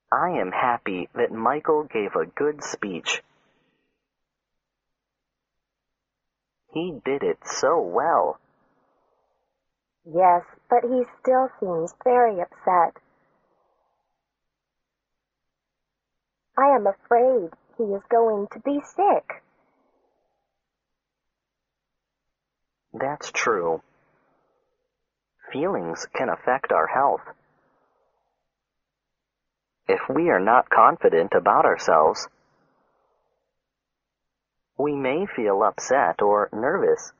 I am happy that Michael gave a good speech. He did it so well. Yes, but he still seems very upset. I am afraid he is going to be sick. That's true. Feelings can affect our health. If we are not confident about ourselves, we may feel upset or nervous.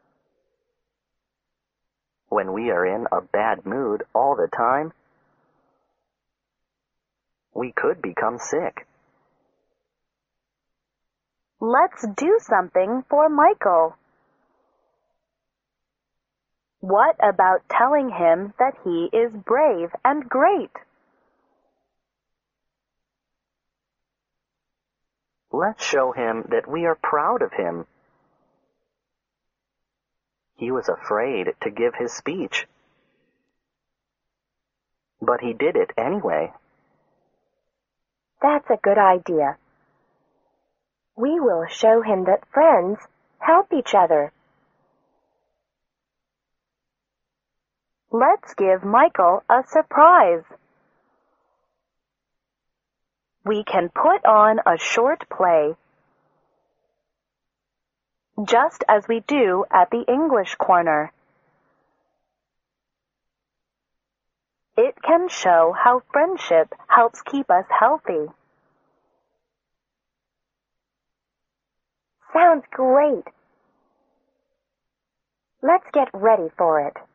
When we are in a bad mood all the time, we could become sick. Let's do something for Michael. What about telling him that he is brave and great? Let's show him that we are proud of him. He was afraid to give his speech, but he did it anyway. That's a good idea. We will show him that friends help each other. Let's give Michael a surprise. We can put on a short play, just as we do at the English corner. It can show how friendship helps keep us healthy. Sounds great. Let's get ready for it.